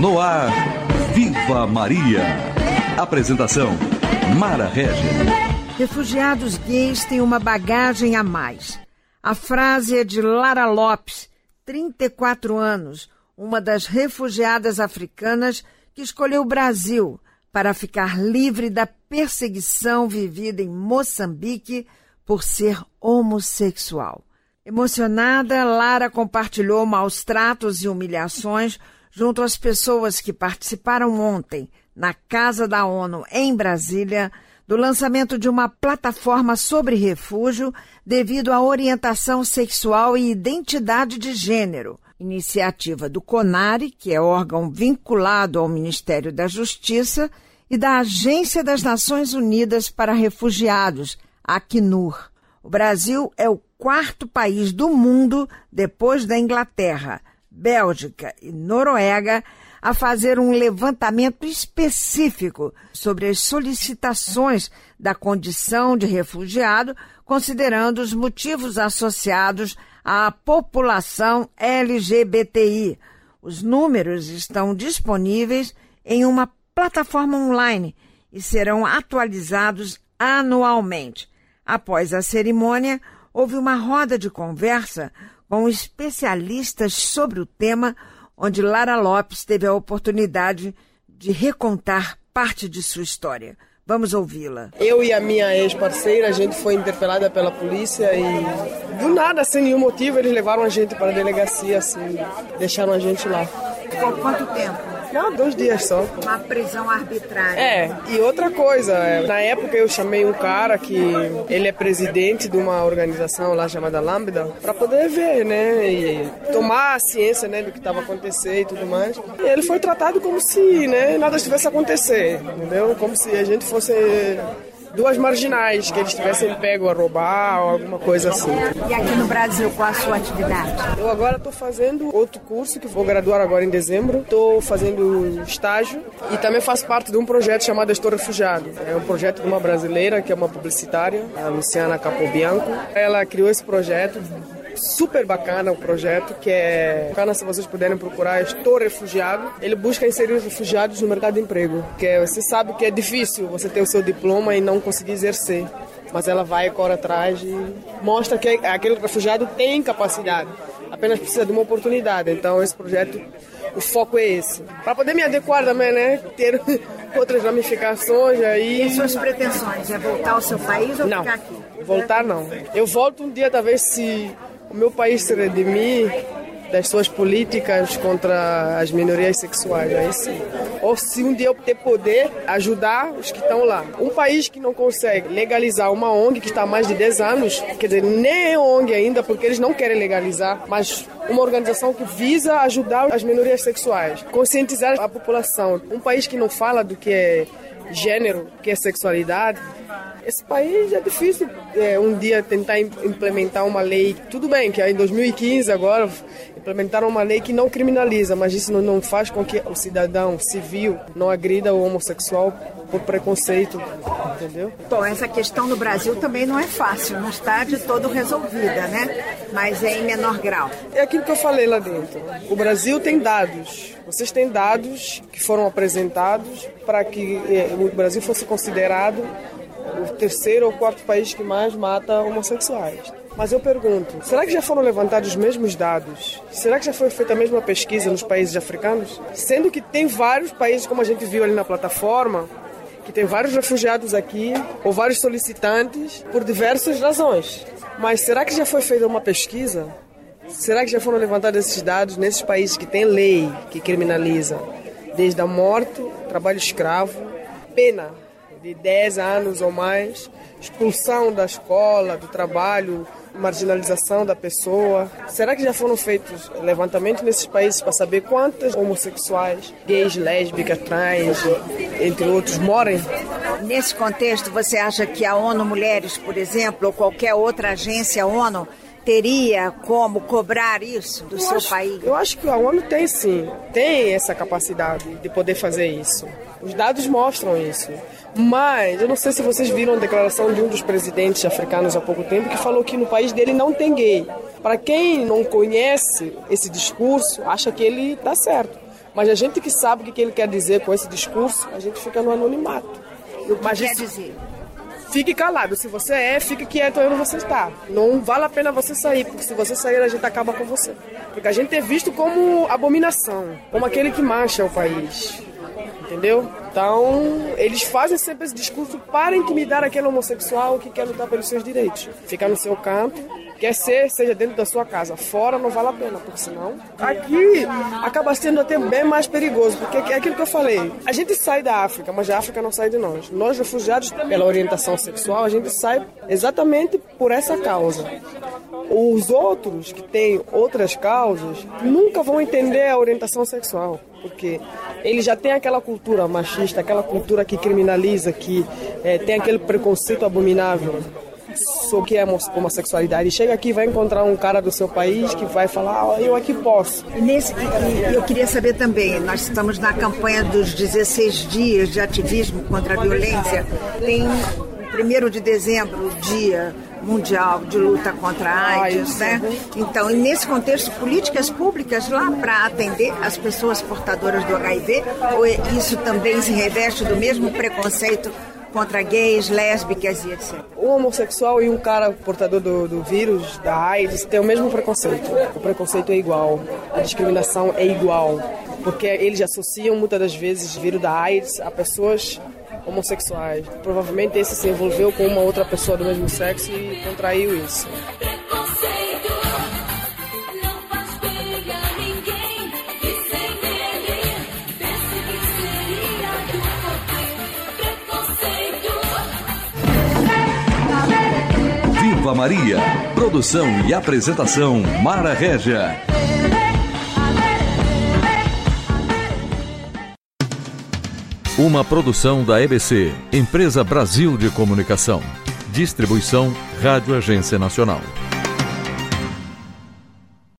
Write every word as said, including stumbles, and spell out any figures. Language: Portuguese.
No ar, Viva Maria. Apresentação, Mara Régia. Refugiados gays têm uma bagagem a mais. A frase é de Lara Lopes, trinta e quatro anos, uma das refugiadas africanas que escolheu o Brasil para ficar livre da perseguição vivida em Moçambique por ser homossexual. Emocionada, Lara compartilhou maus tratos e humilhações junto às pessoas que participaram ontem, na Casa da ONU em Brasília, do lançamento de uma plataforma sobre refúgio devido à orientação sexual e identidade de gênero, iniciativa do CONARE, que é órgão vinculado ao Ministério da Justiça, e da Agência das Nações Unidas para Refugiados, Acnur. O Brasil é o quarto país do mundo, depois da Inglaterra, Bélgica e Noruega, a fazer um levantamento específico sobre as solicitações da condição de refugiado, considerando os motivos associados à população L G B T I. Os números estão disponíveis em uma plataforma online e serão atualizados anualmente. Após a cerimônia, houve uma roda de conversa com especialistas sobre o tema, onde Lara Lopes teve a oportunidade de recontar parte de sua história. Vamos ouvi-la. Eu e a minha ex-parceira, a gente foi interpelada pela polícia e, do nada, sem nenhum motivo, eles levaram a gente para a delegacia, assim, deixaram a gente lá. Por quanto tempo? Não, dois dias só. Uma prisão arbitrária. É, e outra coisa, na época eu chamei um cara que ele é presidente de uma organização lá chamada Lambda, para poder ver, né, e tomar a ciência, né, do que estava acontecendo e tudo mais. E ele foi tratado como se, né, nada estivesse a acontecer, entendeu? Como se a gente fosse duas marginais, que eles tivessem pego a roubar ou alguma coisa assim. E aqui no Brasil, qual a sua atividade? Eu agora estou fazendo outro curso, que vou graduar agora em dezembro. Estou fazendo estágio e também faço parte de um projeto chamado Estou Refugiado. É um projeto de uma brasileira, que é uma publicitária, a Luciana Capobianco. Ela criou esse projeto, super bacana o projeto, que é bacana, se vocês puderem procurar, Estou Refugiado. Ele busca inserir os refugiados no mercado de emprego, porque você sabe que é difícil você ter o seu diploma e não conseguir exercer, mas ela vai, corre atrás e mostra que aquele refugiado tem capacidade, apenas precisa de uma oportunidade. Então esse projeto, o foco é esse, para poder me adequar também, né, ter outras ramificações aí. E suas pretensões, é voltar ao seu país ou não, ficar aqui? Voltar não, eu volto um dia talvez se o meu país se redimir das suas políticas contra as minorias sexuais, aí sim. Ou se um dia eu ter poder ajudar os que estão lá. Um país que não consegue legalizar uma O N G que está há mais de dez anos, quer dizer, nem é O N G ainda, porque eles não querem legalizar, mas uma organização que visa ajudar as minorias sexuais, conscientizar a população. Um país que não fala do que é gênero, do que é sexualidade, esse país é difícil é, um dia tentar implementar uma lei. Tudo bem que em dois mil e quinze agora implementaram uma lei que não criminaliza, mas isso não faz com que o cidadão civil não agrida o homossexual por preconceito, entendeu? Bom, essa questão no Brasil também não é fácil, não está de todo resolvida, né? Mas é em menor grau. É aquilo que eu falei lá dentro. O Brasil tem dados. Vocês têm dados que foram apresentados para que eh, o Brasil fosse considerado o terceiro ou quarto país que mais mata homossexuais. Mas eu pergunto, será que já foram levantados os mesmos dados? Será que já foi feita a mesma pesquisa nos países africanos? Sendo que tem vários países, como a gente viu ali na plataforma, que tem vários refugiados aqui, ou vários solicitantes, por diversas razões. Mas será que já foi feita uma pesquisa? Será que já foram levantados esses dados nesses países que têm lei que criminaliza desde a morte, trabalho escravo, pena de dez anos ou mais, expulsão da escola, do trabalho, marginalização da pessoa? Será que já foram feitos levantamentos nesses países para saber quantos homossexuais, gays, lésbicas, trans, entre outros, moram? Nesse contexto, você acha que a ONU Mulheres, por exemplo, ou qualquer outra agência ONU, teria como cobrar isso do eu seu acho, país? Eu acho que a ONU tem sim, tem essa capacidade de poder fazer isso. Os dados mostram isso. Mas eu não sei se vocês viram a declaração de um dos presidentes africanos há pouco tempo que falou que no país dele não tem gay. Para quem não conhece esse discurso, acha que ele está certo. Mas a gente que sabe o que ele quer dizer com esse discurso, a gente fica no anonimato. E o que Mas quer isso... dizer? Fique calado. Se você é, fique quieto onde você está. Não vale a pena você sair, porque se você sair, a gente acaba com você. Porque a gente é visto como abominação, como aquele que mancha o país. Entendeu? Então, eles fazem sempre esse discurso para intimidar aquele homossexual que quer lutar pelos seus direitos. Ficar no seu canto, quer ser, seja dentro da sua casa. Fora não vale a pena, porque senão... Aqui acaba sendo até bem mais perigoso, porque é aquilo que eu falei. A gente sai da África, mas a África não sai de nós. Nós, refugiados pela orientação sexual, a gente sai exatamente por essa causa. Os outros que têm outras causas nunca vão entender a orientação sexual, porque eles já têm aquela cultura machista, aquela cultura que criminaliza, que é, tem aquele preconceito abominável sobre o que é homossexualidade. E chega aqui e vai encontrar um cara do seu país que vai falar, ah, eu aqui posso. E nesse, e eu queria saber também, nós estamos na campanha dos dezesseis dias de ativismo contra a violência. Tem primeiro de dezembro, o Dia Mundial de Luta contra a AIDS, né? Então, e nesse contexto, políticas públicas lá para atender as pessoas portadoras do H I V, ou isso também se reveste do mesmo preconceito contra gays, lésbicas e etcétera? Um homossexual e um cara portador do, do vírus, da AIDS, tem o mesmo preconceito. O preconceito é igual, a discriminação é igual, porque eles associam muitas das vezes o vírus da AIDS a pessoas homossexuais. Provavelmente esse se envolveu com uma outra pessoa do mesmo sexo e contraiu isso. Viva Maria. Produção e apresentação Mara Régia. Uma produção da E B C, Empresa Brasil de Comunicação. Distribuição Rádio Agência Nacional.